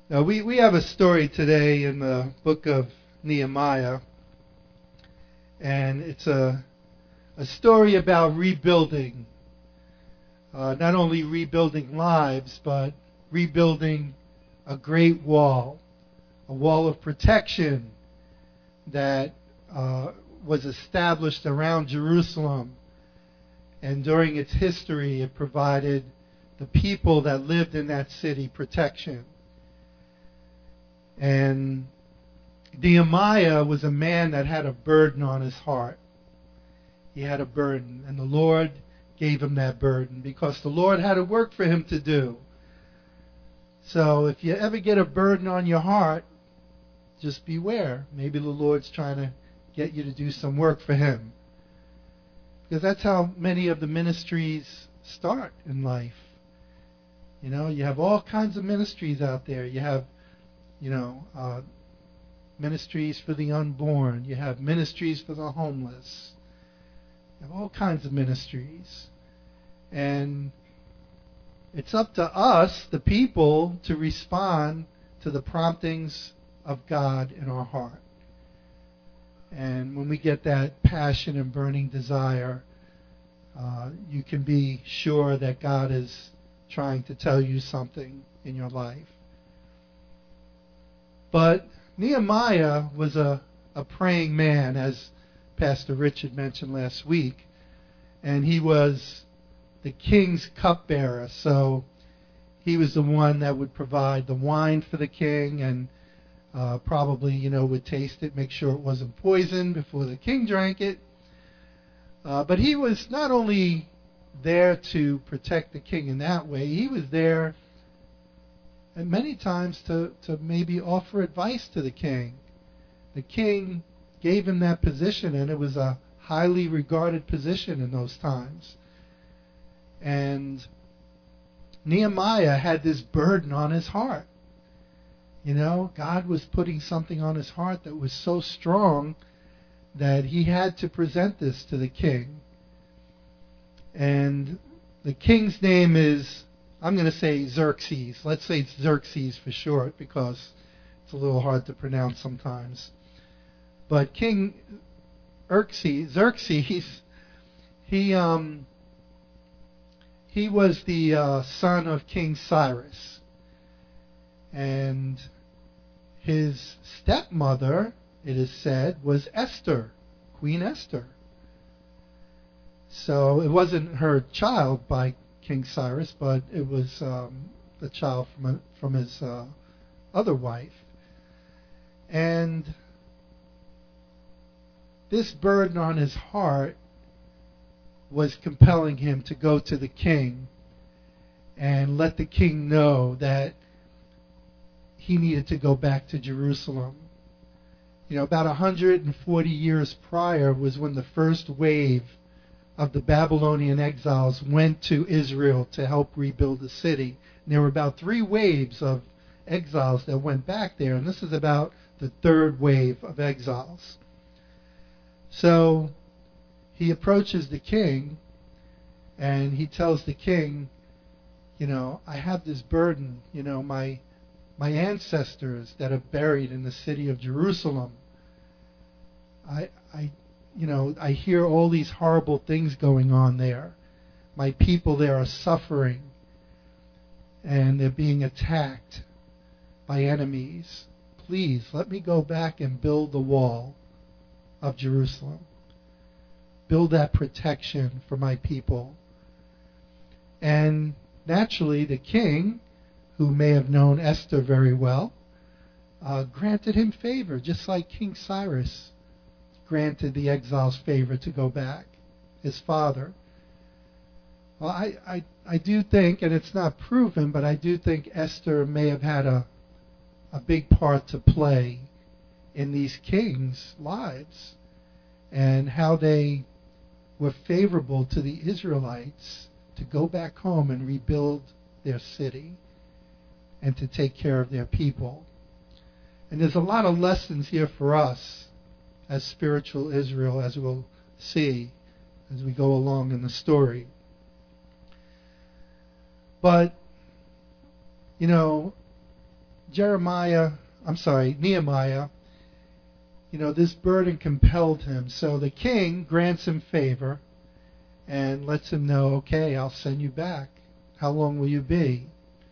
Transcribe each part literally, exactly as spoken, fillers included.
Now, we, we have a story today in the book of Nehemiah, and it's a, a story about rebuilding, uh, not only rebuilding lives, but rebuilding a great wall, a wall of protection that uh, was established around Jerusalem. And during its history, it provided the people that lived in that city protection. And Nehemiah was a man that had a burden on his heart. He had a burden, and the Lord gave him that burden because the Lord had a work for him to do. So if you ever get a burden on your heart, just beware. Maybe the Lord's trying to get you to do some work for Him. Because that's how many of the ministries start in life. You know, you have all kinds of ministries out there. You have, you know, uh, ministries for the unborn. You have ministries for the homeless. You have all kinds of ministries. And it's up to us, the people, to respond to the promptings of God in our heart. And when we get that passion and burning desire, uh, you can be sure that God is trying to tell you something in your life. But Nehemiah was a, a praying man, as Pastor Richard mentioned last week. And he was the king's cupbearer. So he was the one that would provide the wine for the king and uh, probably, you know, would taste it, make sure it wasn't poisoned before the king drank it. Uh, but he was not only there to protect the king in that way, he was there and many times to, to maybe offer advice to the king. The king gave him that position, and it was a highly regarded position in those times. And Nehemiah had this burden on his heart. You know, God was putting something on his heart that was so strong that he had to present this to the king. And the king's name is, I'm going to say Xerxes. Let's say it's Xerxes for short because it's a little hard to pronounce sometimes. But King Xerxes, Xerxes he um, he was the uh, son of King Cyrus. And his stepmother, it is said, was Esther, Queen Esther. So it wasn't her child by King Cyrus, but it was um, the child from a, from his uh, other wife. And this burden on his heart was compelling him to go to the king and let the king know that he needed to go back to Jerusalem. You know, about one hundred forty years prior was when the first wave of the Babylonian exiles went to Israel to help rebuild the city. And there were about three waves of exiles that went back there, and this is about the third wave of exiles. So he approaches the king, and he tells the king, you know, I have this burden, you know, my my ancestors that are buried in the city of Jerusalem. I, I, you know, I hear all these horrible things going on there. My people there are suffering, and they're being attacked by enemies. Please let me go back and build the wall of Jerusalem. Build that protection for my people. And naturally, the king, who may have known Esther very well, uh, granted him favor, just like King Cyrus granted the exiles favor to go back, his father. Well, I, I, I do think, and it's not proven, but I do think Esther may have had a, a big part to play in these kings' lives and how they were favorable to the Israelites to go back home and rebuild their city and to take care of their people. And there's a lot of lessons here for us as spiritual Israel, as we'll see as we go along in the story. But, you know, Jeremiah, I'm sorry, Nehemiah, you know, this burden compelled him. So the king grants him favor and lets him know, okay, I'll send you back. How long will you be?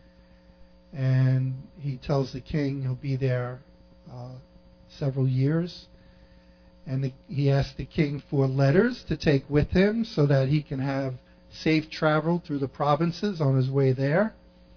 And he tells the king he'll be there uh, several years. And the, he asks the king for letters to take with him so that he can have safe travel through the provinces on his way there.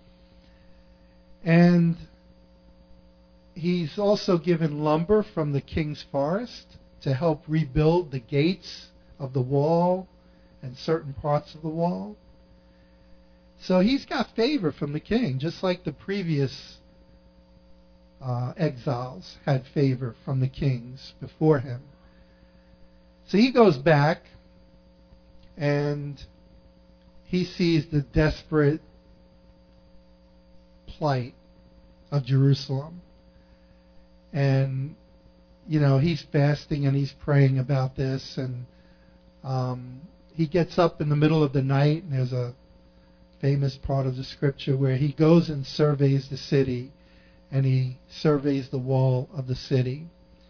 And he's also given lumber from the king's forest to help rebuild the gates of the wall and certain parts of the wall. So he's got favor from the king, just like the previous uh, exiles had favor from the kings before him. So he goes back and he sees the desperate plight of Jerusalem. And, you know, he's fasting and he's praying about this. And um, he gets up in the middle of the night, and there's a famous part of the scripture where he goes and surveys the city, and he surveys the wall of the city.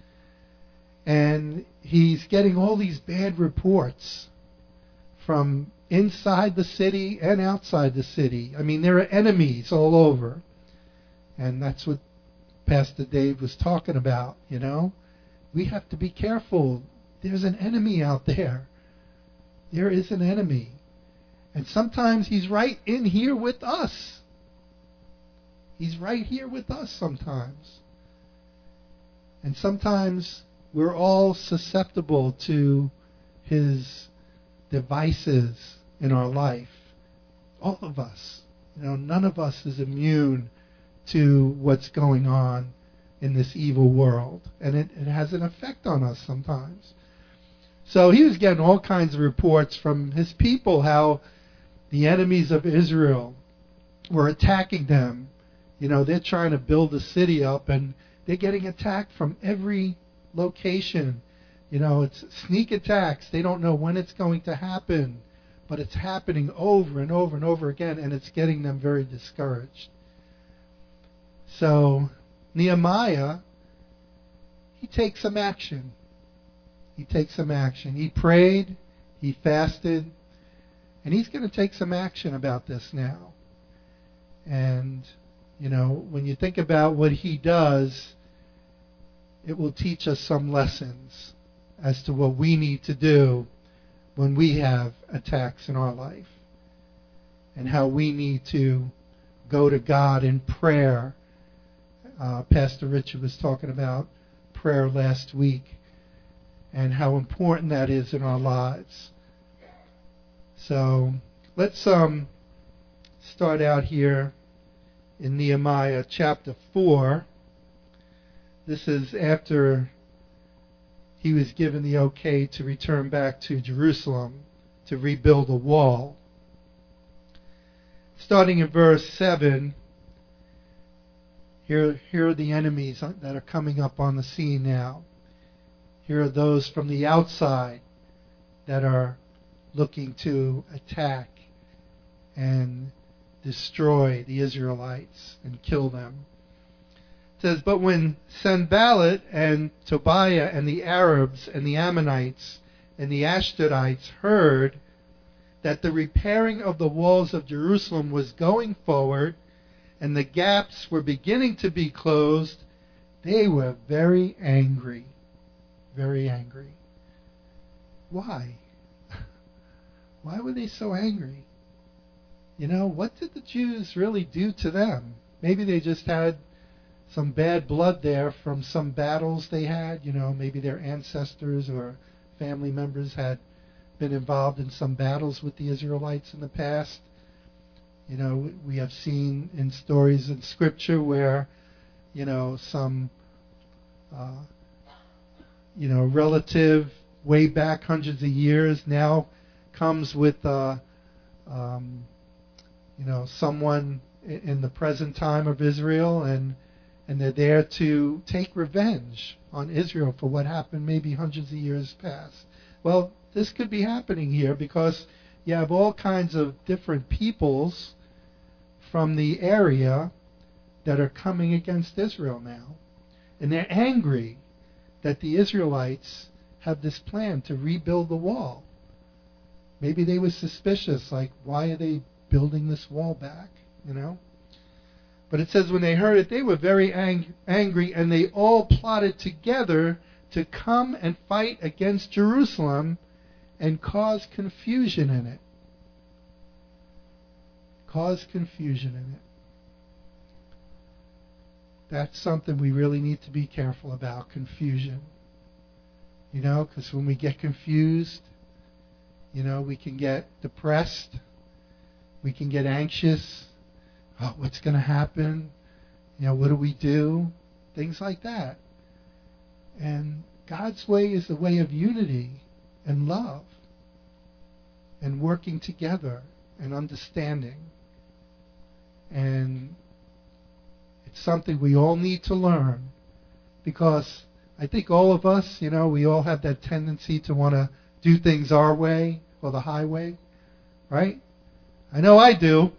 And he's getting all these bad reports from inside the city and outside the city. I mean, there are enemies all over. And that's what Pastor Dave was talking about, you know. We have to be careful. There's an enemy out there. There is an enemy. And sometimes he's right in here with us. He's right here with us sometimes. And sometimes we're all susceptible to his devices in our life. All of us. You know, none of us is immune to what's going on in this evil world. And it, it has an effect on us sometimes. So he was getting all kinds of reports from his people how the enemies of Israel were attacking them. You know, they're trying to build the city up, and they're getting attacked from every location. You know, it's sneak attacks. They don't know when it's going to happen, but it's happening over and over and over again, and it's getting them very discouraged. So Nehemiah, he takes some action. He takes some action. He prayed, he fasted, and he's going to take some action about this now. And, you know, when you think about what he does, it will teach us some lessons as to what we need to do when we have attacks in our life, and how we need to go to God in prayer. Uh, Pastor Richard was talking about prayer last week and how important that is in our lives. So let's um, start out here in Nehemiah chapter four. This is after he was given the okay to return back to Jerusalem to rebuild a wall. Starting in verse seven, here, here are the enemies that are coming up on the scene now. Here are those from the outside that are looking to attack and destroy the Israelites and kill them. It says, but when Sanballat and Tobiah and the Arabs and the Ammonites and the Ashdodites heard that the repairing of the walls of Jerusalem was going forward and the gaps were beginning to be closed, they were very angry. Very angry. Why? Why were they so angry? You know, what did the Jews really do to them? Maybe they just had some bad blood there from some battles they had. You know, maybe their ancestors or family members had been involved in some battles with the Israelites in the past. You know, we have seen in stories in Scripture where, you know, some, uh, you know, relative way back hundreds of years now comes with, uh, um, you know, someone in the present time of Israel, and and they're there to take revenge on Israel for what happened maybe hundreds of years past. Well, this could be happening here because you have all kinds of different peoples from the area that are coming against Israel now. And they're angry that the Israelites have this plan to rebuild the wall. Maybe they were suspicious, like, why are they building this wall back, you know? But it says when they heard it, they were very ang- angry, and they all plotted together to come and fight against Jerusalem and cause confusion in it. Cause confusion in it. That's something we really need to be careful about, confusion. You know, because when we get confused, you know, we can get depressed. We can get anxious. Oh, what's going to happen? You know, what do we do? Things like that. And God's way is the way of unity and love and working together and understanding. And it's something we all need to learn, because I think all of us, you know, we all have that tendency to want to do things our way or the highway, right? I know I do.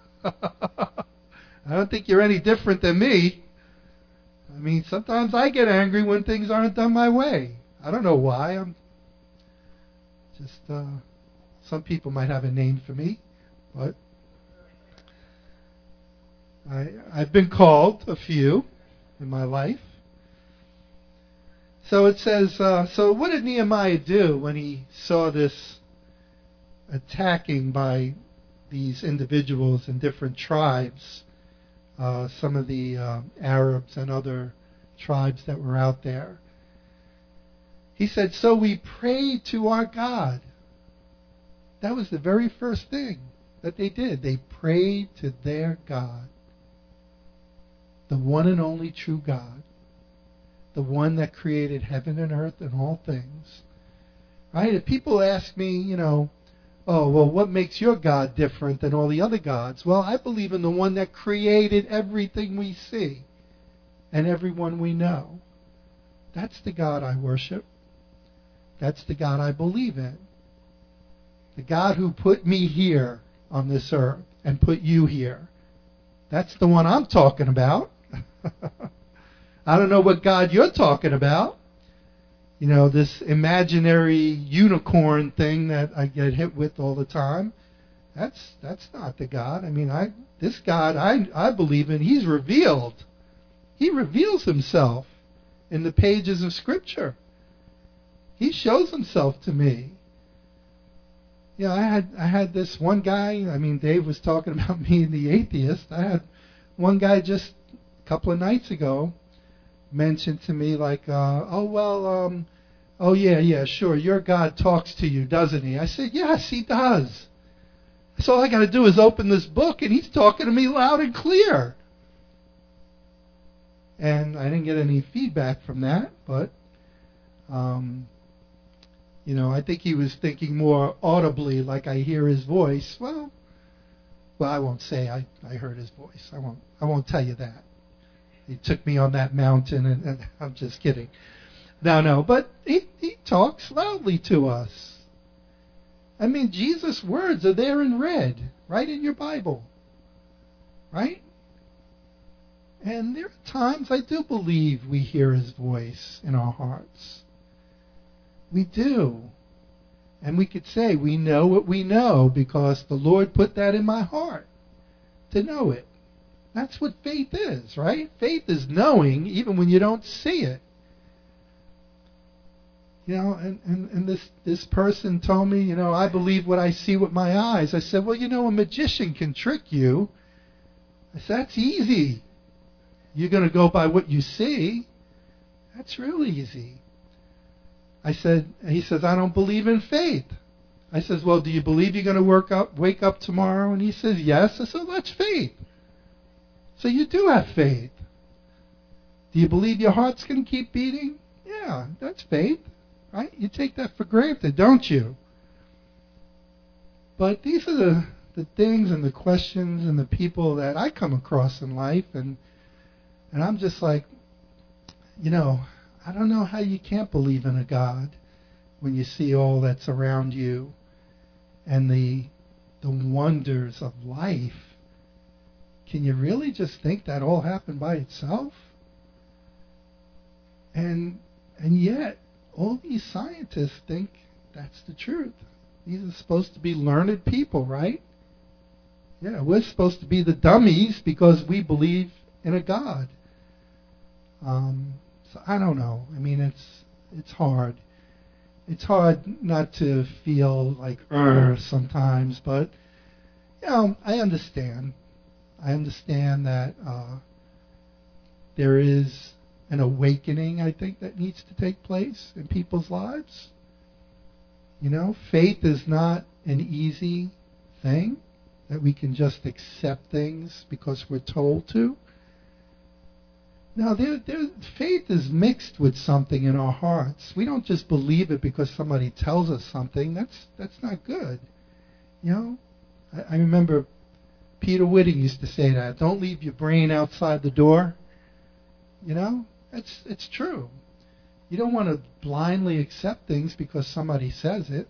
I don't think you're any different than me. I mean, sometimes I get angry when things aren't done my way. I don't know why. I'm just, uh, some people might have a name for me, but I, I've been called a few in my life. So it says, uh, so what did Nehemiah do when he saw this attacking by these individuals in different tribes, uh, some of the uh, Arabs and other tribes that were out there? He said, so we prayed to our God. That was the very first thing that they did. They prayed to their God, the one and only true God, the one that created heaven and earth and all things. Right? If people ask me, you know, oh, well, what makes your God different than all the other gods? Well, I believe in the one that created everything we see and everyone we know. That's the God I worship. That's the God I believe in. The God who put me here on this earth and put you here. That's the one I'm talking about. I don't know what God you're talking about. You know, this imaginary unicorn thing that I get hit with all the time. That's that's not the God. I mean, I this God I I believe in, He's revealed. He reveals Himself in the pages of Scripture. He shows Himself to me. You know, I had I had this one guy. I mean, Dave was talking about me and the atheist. I had one guy just a couple of nights ago mentioned to me, like, uh, oh, well, um, oh, yeah, yeah, sure, your God talks to you, doesn't He? I said, yes, He does. So all I got to do is open this book, and He's talking to me loud and clear. And I didn't get any feedback from that, but, um, you know, I think he was thinking more audibly, like I hear His voice. Well, well, I won't say I, I heard His voice. I won't. I won't tell you that. He took me on that mountain, and, and I'm just kidding. No, no, but he, he talks loudly to us. I mean, Jesus' words are there in red, right in your Bible, right? And there are times I do believe we hear His voice in our hearts. We do. And we could say we know what we know because the Lord put that in my heart to know it. That's what faith is, right? Faith is knowing even when you don't see it. You know, and, and, and this, this person told me, you know, I believe what I see with my eyes. I said, well, you know, a magician can trick you. I said, that's easy. You're going to go by what you see. That's real easy. I said, he says, I don't believe in faith. I says, well, do you believe you're going to work up, wake up tomorrow? And he says, yes. I said, well, that's faith. So you do have faith. Do you believe your heart's going to keep beating? Yeah, that's faith, right? You take that for granted, don't you? But these are the, the things and the questions and the people that I come across in life, and and I'm just like, you know, I don't know how you can't believe in a God when you see all that's around you and the the wonders of life can you really just think that all happened by itself? And and yet, all these scientists think that's the truth. These are supposed to be learned people, right? Yeah, we're supposed to be the dummies because we believe in a God. Um, so I don't know. I mean, it's it's hard. It's hard not to feel like er sometimes, but you know, I understand. I understand that uh, there is an awakening, I think, that needs to take place in people's lives. You know, faith is not an easy thing that we can just accept things because we're told to. Now, there, there, faith is mixed with something in our hearts. We don't just believe it because somebody tells us something. That's that's not good. You know, I, I remember Peter Whitting used to say that. Don't leave your brain outside the door. You know, it's it's true. You don't want to blindly accept things because somebody says it.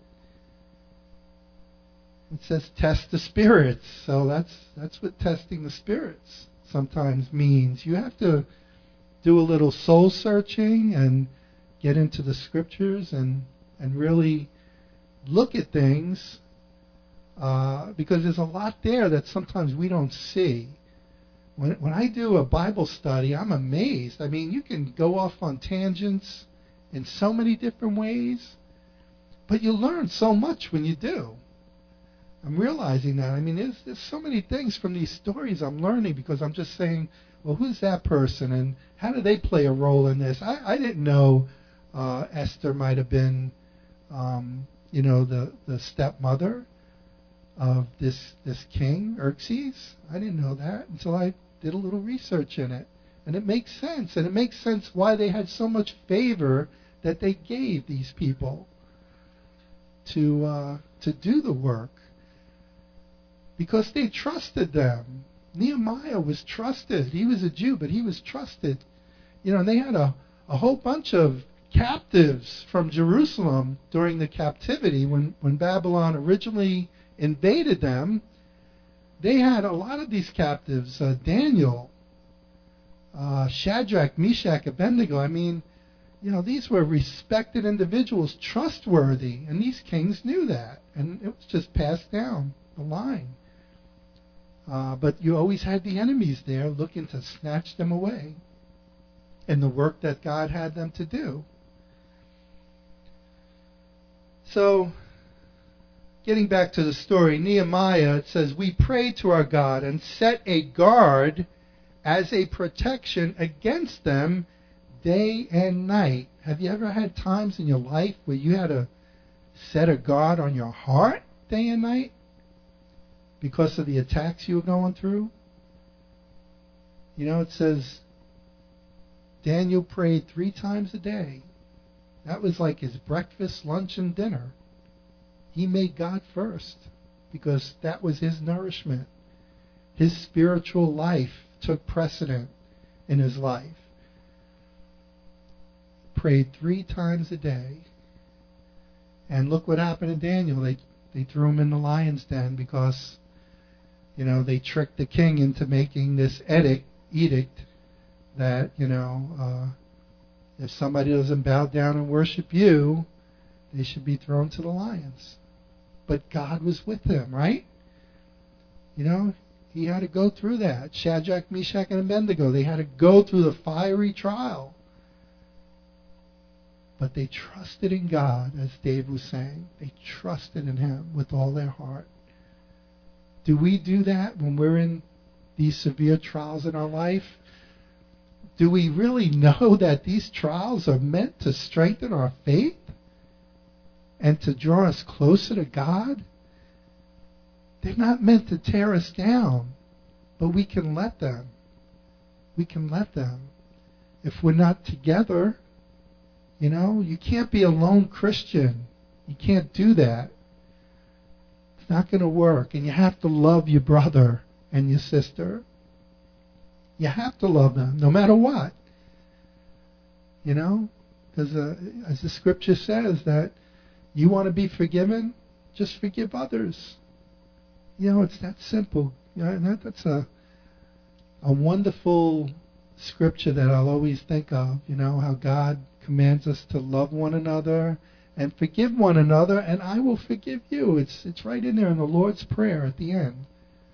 It says test the spirits. So that's that's what testing the spirits sometimes means. You have to do a little soul searching and get into the scriptures and, and really look at things uh, because there's a lot there that sometimes we don't see. When when I do a Bible study, I'm amazed. I mean, you can go off on tangents in so many different ways, but you learn so much when you do. I'm realizing that. I mean, there's, there's so many things from these stories I'm learning because I'm just saying, well, who's that person and how do they play a role in this? I, I didn't know uh, Esther might have been, um, you know, the, the stepmother of this this king, Xerxes. I didn't know that until I did a little research in it. And it makes sense. And it makes sense why they had so much favor that they gave these people to uh, to do the work. Because they trusted them. Nehemiah was trusted. He was a Jew, but he was trusted. You know, and they had a, a whole bunch of captives from Jerusalem during the captivity when, when Babylon originally invaded them. They had a lot of these captives. Uh, Daniel, uh, Shadrach, Meshach, Abednego. I mean, you know, these were respected individuals, trustworthy, and these kings knew that. And it was just passed down the line. Uh, but you always had the enemies there looking to snatch them away in the work that God had them to do. So, getting back to the story, Nehemiah, it says, we prayed to our God and set a guard as a protection against them day and night. Have you ever had times in your life where you had to set a guard on your heart day and night? Because of the attacks you were going through? You know, it says Daniel prayed three times a day. That was like his breakfast, lunch, and dinner. He made God first because that was his nourishment. His spiritual life took precedent in his life. Prayed three times a day. And look what happened to Daniel. They, they threw him in the lion's den because You know, they tricked the king into making this edict, edict that, you know, uh, if somebody doesn't bow down and worship you, they should be thrown to the lions. But God was with him, right? You know, he had to go through that. Shadrach, Meshach, and Abednego, they had to go through the fiery trial. But they trusted in God, as Dave was saying. They trusted in him with all their heart. Do we do that when we're in these severe trials in our life? Do we really know that these trials are meant to strengthen our faith and to draw us closer to God? They're not meant to tear us down, but we can let them. We can let them. If we're not together, you know, you can't be a lone Christian. You can't do that. It's not going to work. And you have to love your brother and your sister. You have to love them, no matter what. You know, because uh, as the scripture says that you want to be forgiven, just forgive others. You know, it's that simple. You know, that, that's a a wonderful scripture that I'll always think of, you know, how God commands us to love one another and forgive one another, and I will forgive you. It's it's right in there in the Lord's Prayer at the end.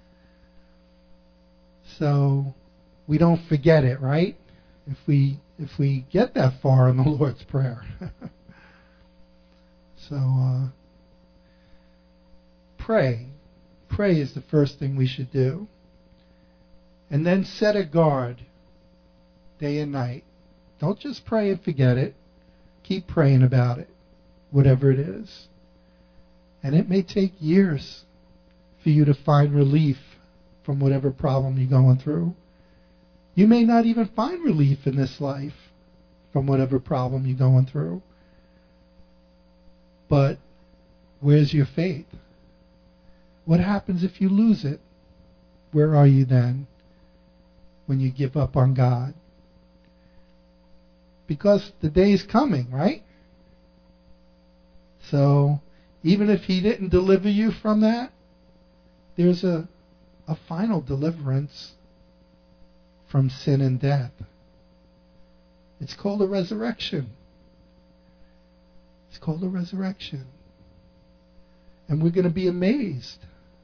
So we don't forget it, right? If we if we get that far in the Lord's Prayer. so uh, pray. Pray is the first thing we should do. And then set a guard day and night. Don't just pray and forget it. Keep praying about it, whatever it is. And it may take years for you to find relief from whatever problem you're going through. You may not even find relief in this life from whatever problem you're going through. But where's your faith? What happens if you lose it? Where are you then when you give up on God? Because the day is coming, right? So even if He didn't deliver you from that, there's a, a final deliverance from sin and death. It's called a resurrection. It's called a resurrection. And we're going to be amazed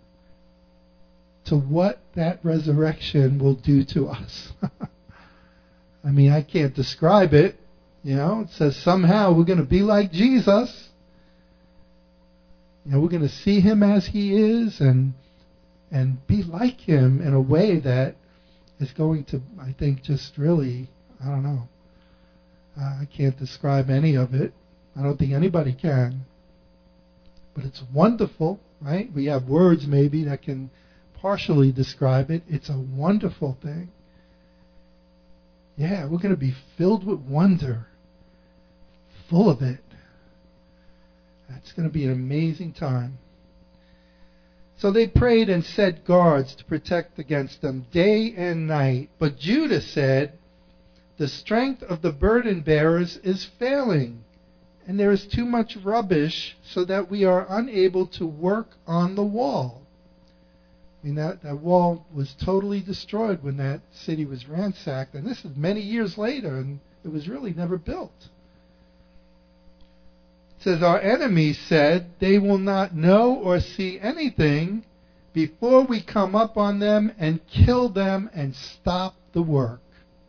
to what that resurrection will do to us. I mean, I can't describe it. You know, it says somehow we're going to be like Jesus. You know, we're going to see Him as He is and and be like Him in a way that is going to, I think, just really, I don't know. Uh, I can't describe any of it. I don't think anybody can. But it's wonderful, right? We have words maybe that can partially describe it. It's a wonderful thing. Yeah, we're going to be filled with wonder, full of it. That's going to be an amazing time. So they prayed and set guards to protect against them day and night. But Judah said, the strength of the burden bearers is failing, and there is too much rubbish so that we are unable to work on the wall. I mean, that, that wall was totally destroyed when that city was ransacked. And this is many years later, and it was really never built. It says, our enemies said, they will not know or see anything before we come up on them and kill them and stop the work.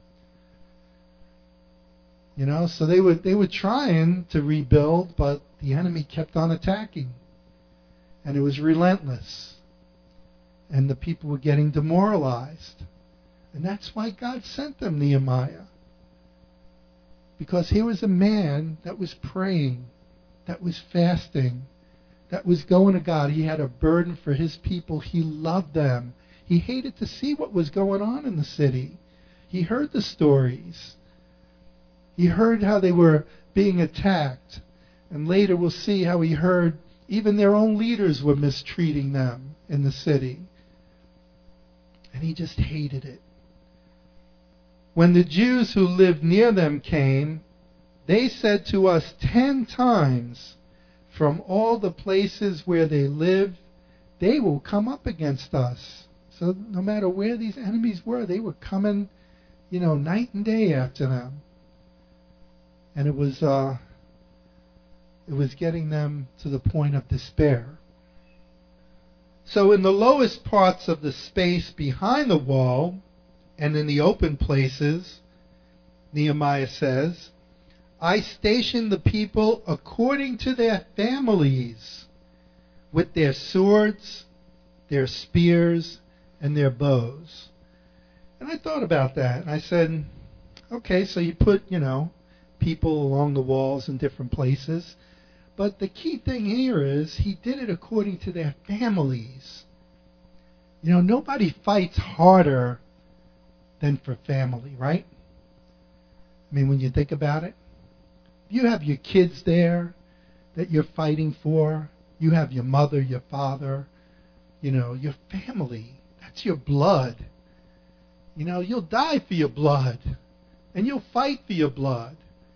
You know, so they were, they were trying to rebuild, but the enemy kept on attacking. And it was relentless. And the people were getting demoralized. And that's why God sent them Nehemiah. Because he was a man that was praying, that was fasting, that was going to God. He had a burden for his people. He loved them. He hated to see what was going on in the city. He heard the stories. He heard how they were being attacked. And later we'll see how he heard even their own leaders were mistreating them in the city. And he just hated it. When the Jews who lived near them came, they said to us ten times, from all the places where they live, they will come up against us. So no matter where these enemies were, they were coming, you know, night and day after them. And it was, uh, it was getting them to the point of despair. So in the lowest parts of the space behind the wall and in the open places, Nehemiah says, I stationed the people according to their families, with their swords, their spears, and their bows. And I thought about that, and I said, okay, so you put, you know, people along the walls in different places. But the key thing here is he did it according to their families. You know, nobody fights harder than for family, right? I mean, when you think about it, you have your kids there that you're fighting for. You have your mother, your father, you know, your family. That's your blood. You know, you'll die for your blood, and you'll fight for your blood.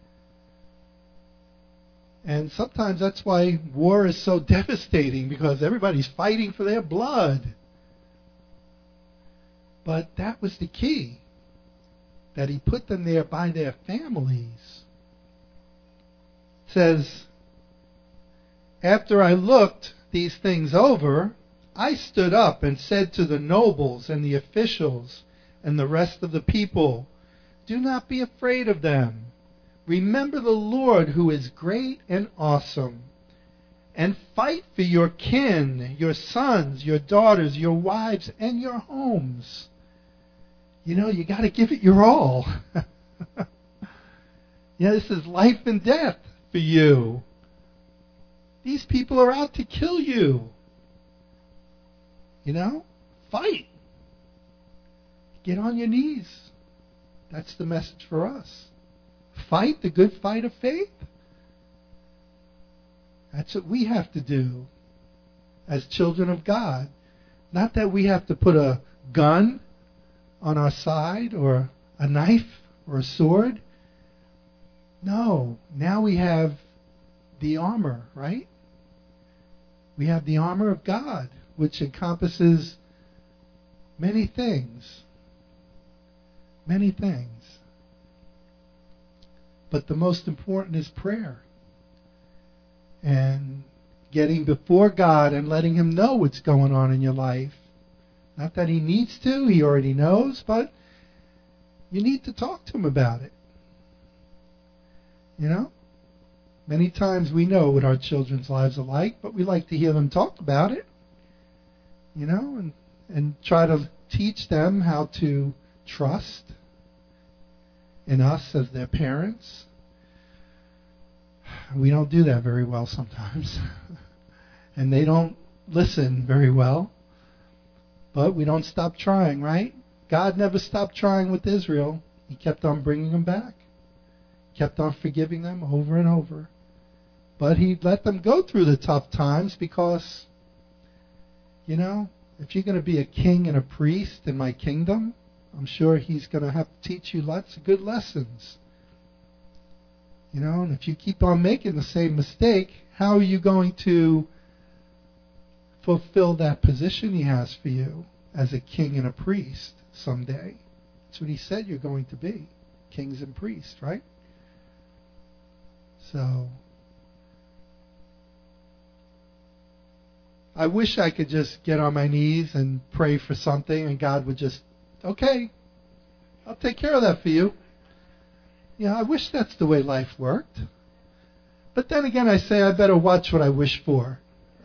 And sometimes that's why war is so devastating, because everybody's fighting for their blood. But that was the key, that he put them there by their families. It says, after I looked these things over, I stood up and said to the nobles and the officials and the rest of the people, do not be afraid of them. Remember the Lord who is great and awesome. And fight for your kin, your sons, your daughters, your wives, and your homes. You know, you got to give it your all. Yeah, this is life and death for you. These people are out to kill you. You know, fight. Get on your knees. That's the message for us. Fight the good fight of faith. That's what we have to do as children of God. Not that we have to put a gun on our side or a knife or a sword. No, now we have the armor, right? We have the armor of God, which encompasses many things. Many things. But the most important is prayer. And getting before God and letting Him know what's going on in your life. Not that He needs to, He already knows, but you need to talk to Him about it. You know? Many times we know what our children's lives are like, but we like to hear them talk about it. You know, and, and try to teach them how to trust in us as their parents. We don't do that very well sometimes. And they don't listen very well. But we don't stop trying, right? God never stopped trying with Israel. He kept on bringing them back. Kept on forgiving them over and over. But He let them go through the tough times because, you know, if you're going to be a king and a priest in my kingdom, I'm sure He's going to have to teach you lots of good lessons. You know, and if you keep on making the same mistake, how are you going to fulfill that position He has for you as a king and a priest someday? That's what He said you're going to be, kings and priests, right? So, I wish I could just get on my knees and pray for something and God would just, okay, I'll take care of that for you. Yeah, I wish that's the way life worked. But then again, I say I better watch what I wish for.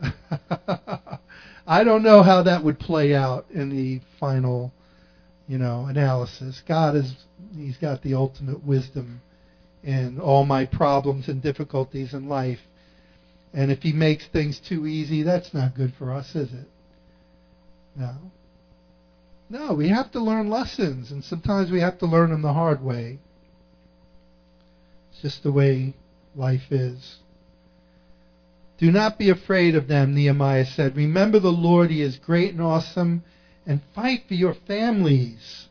I don't know how that would play out in the final, you know, analysis. God is, He's got the ultimate wisdom in all my problems and difficulties in life. And if He makes things too easy, that's not good for us, is it? No. No, we have to learn lessons, and sometimes we have to learn them the hard way. It's just the way life is. Do not be afraid of them, Nehemiah said. Remember the Lord, He is great and awesome, and fight for your families.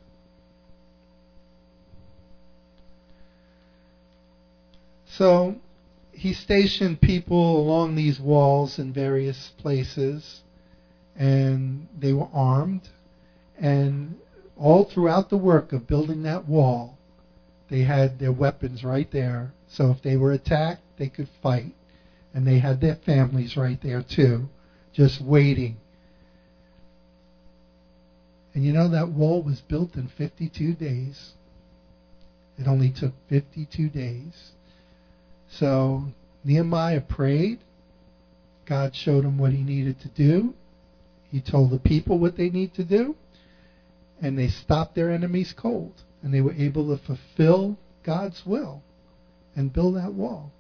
So, he stationed people along these walls in various places, and they were armed, and all throughout the work of building that wall, they had their weapons right there. So if they were attacked, they could fight. And they had their families right there too, just waiting. And you know, that wall was built in fifty-two days. It only took fifty-two days. So Nehemiah prayed. God showed him what he needed to do. He told the people what they need to do. And they stopped their enemies cold. And they were able to fulfill God's will and build that wall.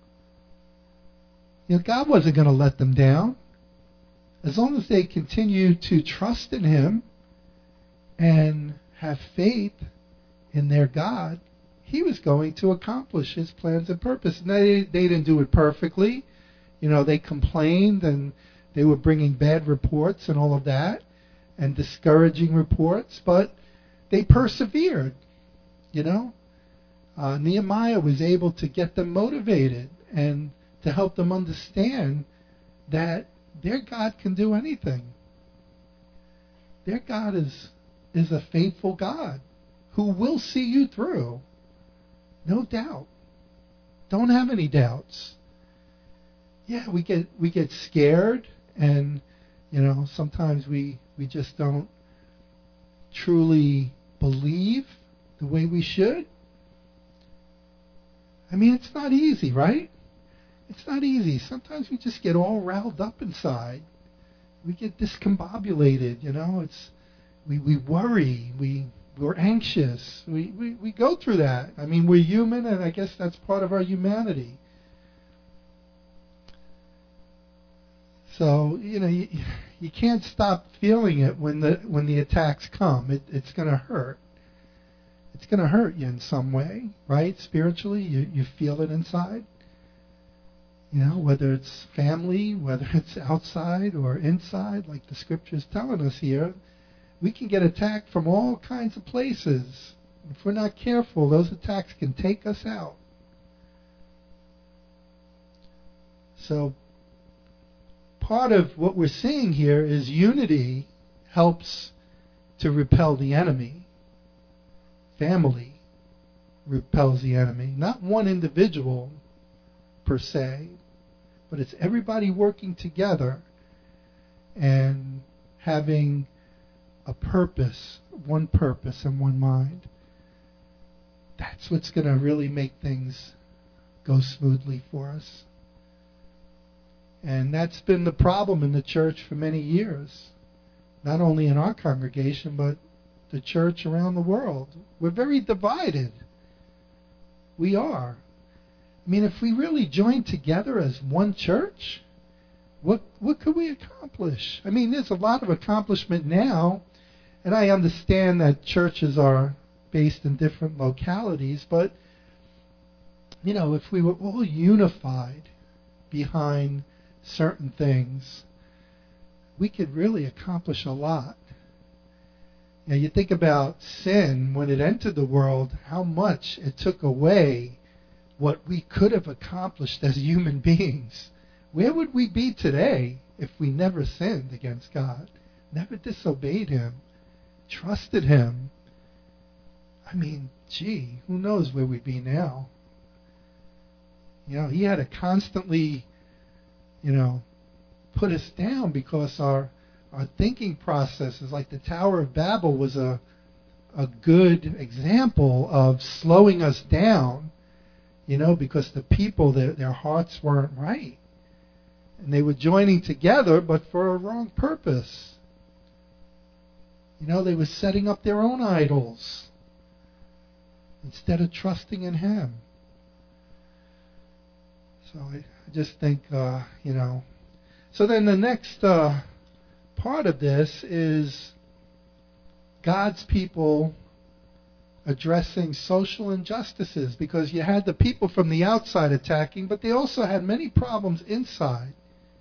You know, God wasn't going to let them down. As long as they continued to trust in Him and have faith in their God, He was going to accomplish His plans and purpose. And they, they didn't do it perfectly. You know, they complained and they were bringing bad reports and all of that and discouraging reports, but they persevered, you know. Uh, Nehemiah was able to get them motivated and to help them understand that their God can do anything. Their God is is a faithful God who will see you through. No doubt. Don't have any doubts. Yeah, we get we get scared, and you know, sometimes we, we just don't truly believe the way we should. I mean, it's not easy, right? It's not easy. Sometimes we just get all riled up inside. We get discombobulated, you know. It's we, we worry, we we're anxious. We, we, we go through that. I mean, we're human, and I guess that's part of our humanity. So, you know, you, you can't stop feeling it when the when the attacks come. It, it's going to hurt. It's going to hurt you in some way, right? Spiritually, you, you feel it inside. You know, whether it's family, whether it's outside or inside, like the scripture's telling us here, we can get attacked from all kinds of places. If we're not careful, those attacks can take us out. So, part of what we're seeing here is unity helps to repel the enemy. Family repels the enemy. Not one individual per se, but it's everybody working together and having a purpose, one purpose and one mind. That's what's going to really make things go smoothly for us. And that's been the problem in the church for many years. Not only in our congregation, but the church around the world. We're very divided. We are. I mean, if we really joined together as one church, what what could we accomplish? I mean, there's a lot of accomplishment now, and I understand that churches are based in different localities, but, you know, if we were all unified behind certain things, we could really accomplish a lot. You know, you think about sin when it entered the world, how much it took away what we could have accomplished as human beings. Where would we be today if we never sinned against God, never disobeyed Him, trusted Him? I mean, gee, who knows where we'd be now? You know, He had to constantly, you know, put us down because our our thinking processes, like the Tower of Babel, was a a good example of slowing us down. You know, because the people, their their hearts weren't right, and they were joining together, but for a wrong purpose. You know, they were setting up their own idols instead of trusting in Him. So I, I just think, uh, you know. So then the next uh, part of this is God's people addressing social injustices, because you had the people from the outside attacking, but they also had many problems inside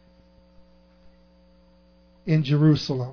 in Jerusalem.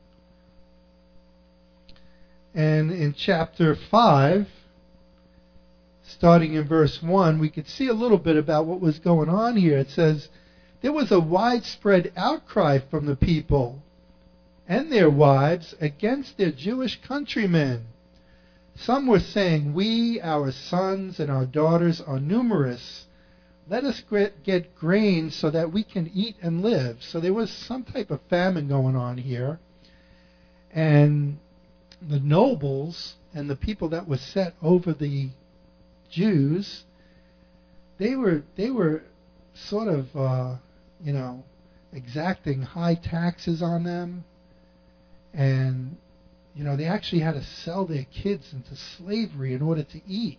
And in chapter five, starting in verse one, we could see a little bit about what was going on here. It says, there was a widespread outcry from the people and their wives against their Jewish countrymen. Some were saying, we, our sons, and our daughters are numerous. Let us get grain so that we can eat and live. So there was some type of famine going on here. And the nobles and the people that were set over the Jews, they were they were sort of, uh, you know, exacting high taxes on them. And you know, they actually had to sell their kids into slavery in order to eat.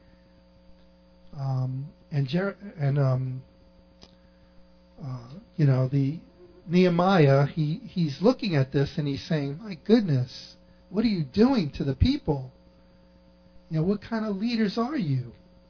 Um, and Jer- and um, uh, you know, the Nehemiah, he, he's looking at this and he's saying, "My goodness, what are you doing to the people? You know, what kind of leaders are you?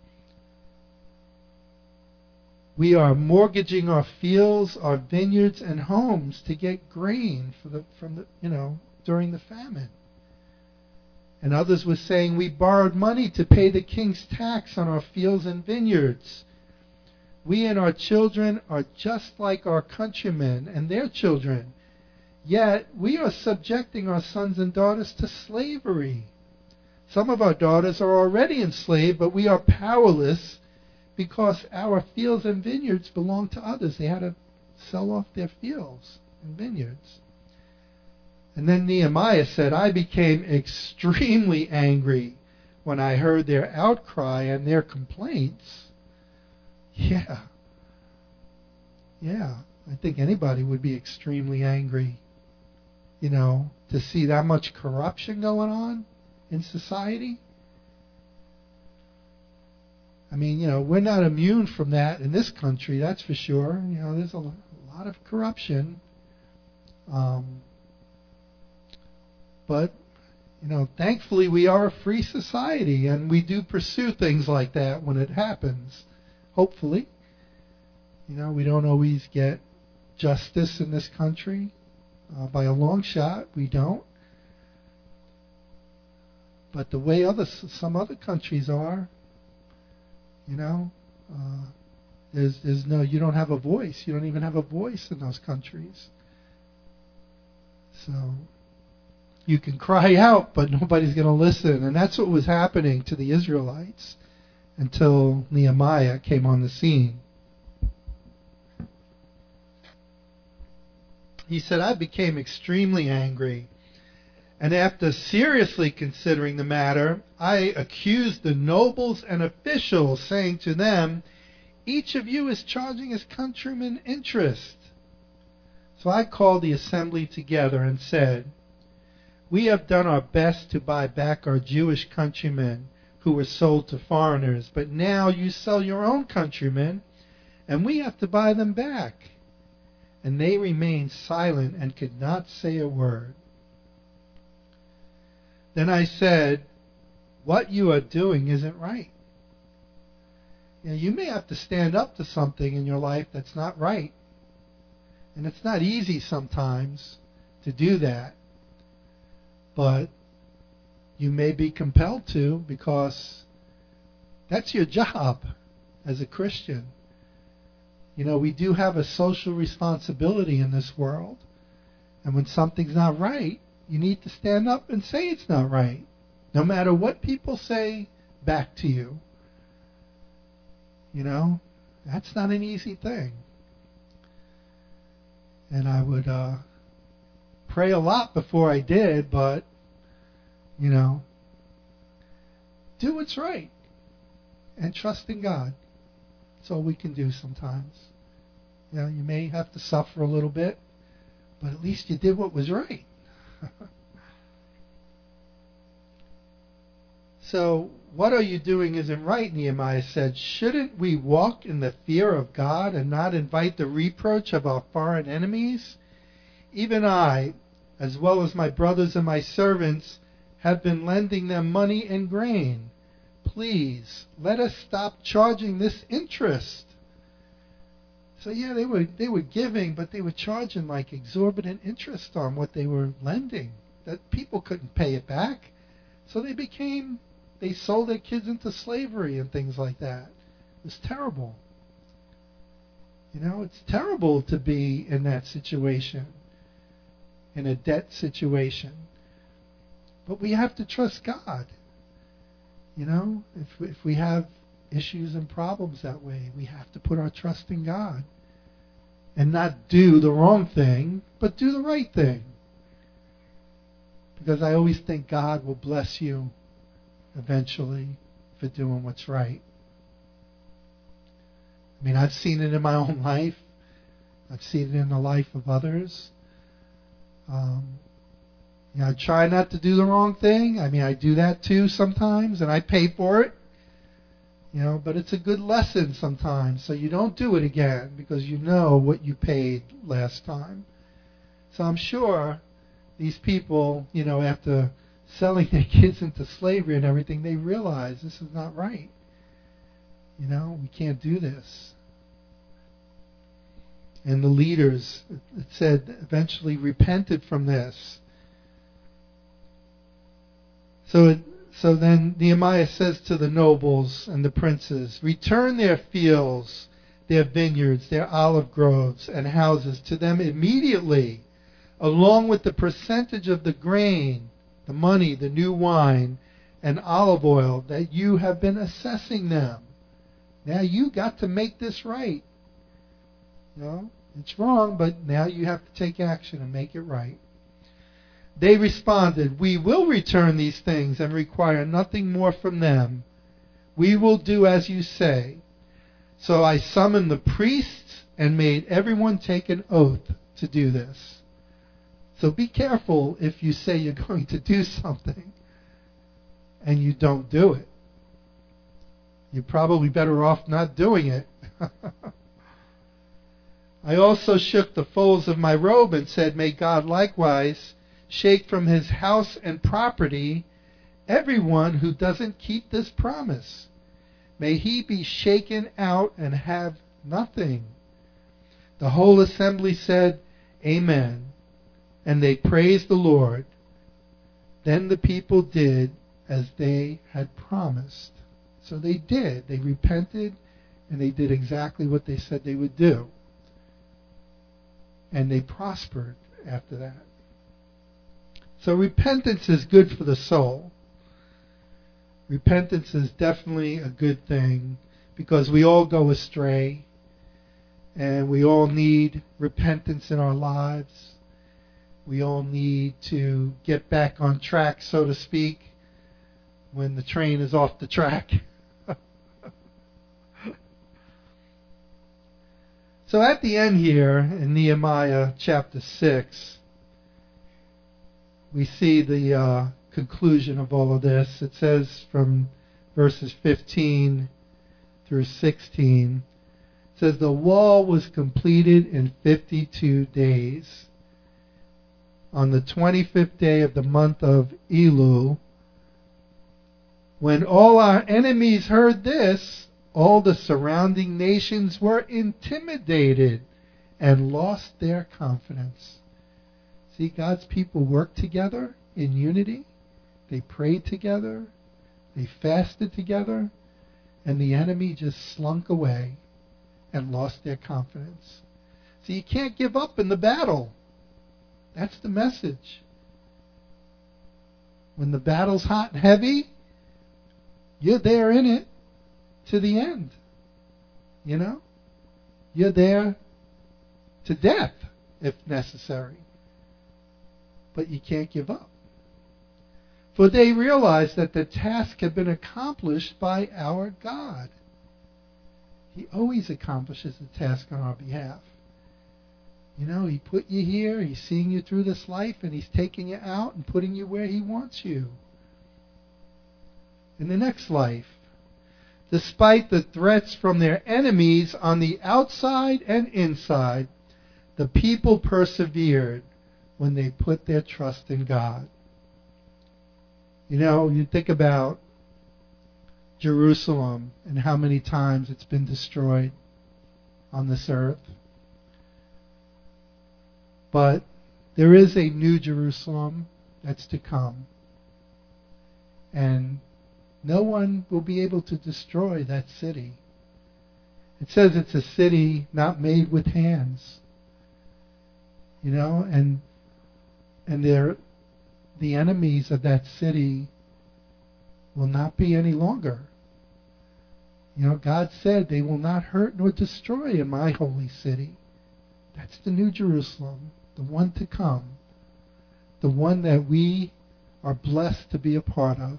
We are mortgaging our fields, our vineyards, and homes to get grain for the from the you know." during the famine. And others were saying, we borrowed money to pay the king's tax on our fields and vineyards. We and our children are just like our countrymen and their children. Yet we are subjecting our sons and daughters to slavery. Some of our daughters are already enslaved, but we are powerless because our fields and vineyards belong to others. They had to sell off their fields and vineyards. And then Nehemiah said, I became extremely angry when I heard their outcry and their complaints. Yeah. Yeah. I think anybody would be extremely angry, you know, to see that much corruption going on in society. I mean, you know, we're not immune from that in this country, that's for sure. You know, there's a, a lot of corruption. Um, but, you know, thankfully we are a free society and we do pursue things like that when it happens. Hopefully. You know, we don't always get justice in this country. Uh, by a long shot, we don't. But the way other some other countries are, you know, uh, there's there's no you don't have a voice. You don't even have a voice in those countries. So you can cry out, but nobody's going to listen, and that's what was happening to the Israelites until Nehemiah came on the scene. He said, I became extremely angry, and after seriously considering the matter, I accused the nobles and officials, saying to them, each of you is charging his countrymen interest. So I called the assembly together and said, we have done our best to buy back our Jewish countrymen who were sold to foreigners, but now you sell your own countrymen, and we have to buy them back. And they remained silent and could not say a word. Then I said, what you are doing isn't right. You know, you may have to stand up to something in your life that's not right. And it's not easy sometimes to do that. But you may be compelled to, because that's your job as a Christian. You know, we do have a social responsibility in this world. And when something's not right, you need to stand up and say it's not right, no matter what people say back to you. You know, that's not an easy thing. And I would uh, pray a lot before I did, but, you know, do what's right and trust in God. That's all we can do sometimes. You know, you may have to suffer a little bit, but at least you did what was right. So, what are you doing isn't right, Nehemiah said. Shouldn't we walk in the fear of God and not invite the reproach of our foreign enemies? Even I, as well as my brothers and my servants, have been lending them money and grain. Please, let us stop charging this interest. So yeah, they were they were giving, but they were charging like exorbitant interest on what they were lending. That people couldn't pay it back. So they became, they sold their kids into slavery and things like that. It was terrible. You know, it's terrible to be in that situation, in a debt situation. But we have to trust God. You know, if if we have issues and problems that way, we have to put our trust in God and not do the wrong thing, but do the right thing. Because I always think God will bless you eventually for doing what's right. I mean, I've seen it in my own life. I've seen it in the life of others. Um, You know, I try not to do the wrong thing. I mean, I do that too sometimes, and I pay for it. You know, but it's a good lesson sometimes, so you don't do it again because you know what you paid last time. So I'm sure these people, you know, after selling their kids into slavery and everything, they realize this is not right. You know, we can't do this. And the leaders, it said, eventually repented from this. So it, so then Nehemiah says to the nobles and the princes, return their fields, their vineyards, their olive groves and houses to them immediately. along with the percentage of the grain, the money, the new wine, and olive oil that you have been assessing them. Now you got to make this right. You know, it's wrong, but now you have to take action and make it right. They responded, "We will return these things and require nothing more from them. We will do as you say." So I summoned the priests and made everyone take an oath to do this. So be careful if you say you're going to do something and you don't do it. You're probably better off not doing it. I also shook the folds of my robe and said, "May God likewise shake from his house and property everyone who doesn't keep this promise. May he be shaken out and have nothing." The whole assembly said, "Amen." And they praised the Lord. Then the people did as they had promised. So they did. They repented and they did exactly what they said they would do. And they prospered after that. So repentance is good for the soul. Repentance is definitely a good thing because we all go astray and we all need repentance in our lives. We all need to get back on track, so to speak, when the train is off the track. So at the end here in Nehemiah chapter six, we see the uh, conclusion of all of this. It says from verses fifteen through sixteen, it says, "The wall was completed in fifty-two days. On the twenty-fifth day of the month of Elul, when all our enemies heard this, all the surrounding nations were intimidated and lost their confidence." See, God's people worked together in unity. They prayed together. They fasted together. And the enemy just slunk away and lost their confidence. See, you can't give up in the battle. That's the message. When the battle's hot and heavy, you're there in it to the end. You know? You're there to death if necessary. But you can't give up. For they realized that the task had been accomplished by our God. He always accomplishes the task on our behalf. You know, He put you here, He's seeing you through this life, and He's taking you out and putting you where He wants you. In the next life, despite the threats from their enemies on the outside and inside, the people persevered when they put their trust in God. You know, you think about Jerusalem and how many times it's been destroyed on this earth. But there is a new Jerusalem that's to come. And no one will be able to destroy that city. It says it's a city not made with hands. You know, and and they're, the enemies of that city will not be any longer. You know, God said they will not hurt nor destroy in my holy city. That's the New Jerusalem, the one to come, the one that we are blessed to be a part of,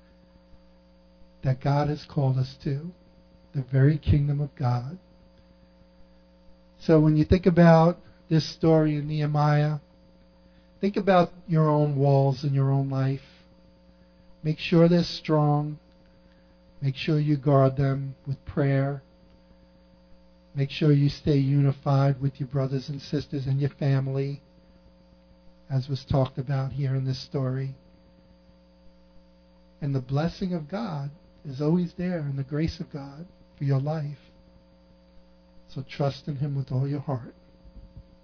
that God has called us to, the very kingdom of God. So when you think about this story in Nehemiah, think about your own walls in your own life. Make sure they're strong. Make sure you guard them with prayer. Make sure you stay unified with your brothers and sisters and your family, as was talked about here in this story. And the blessing of God is always there, and the grace of God for your life. So trust in Him with all your heart.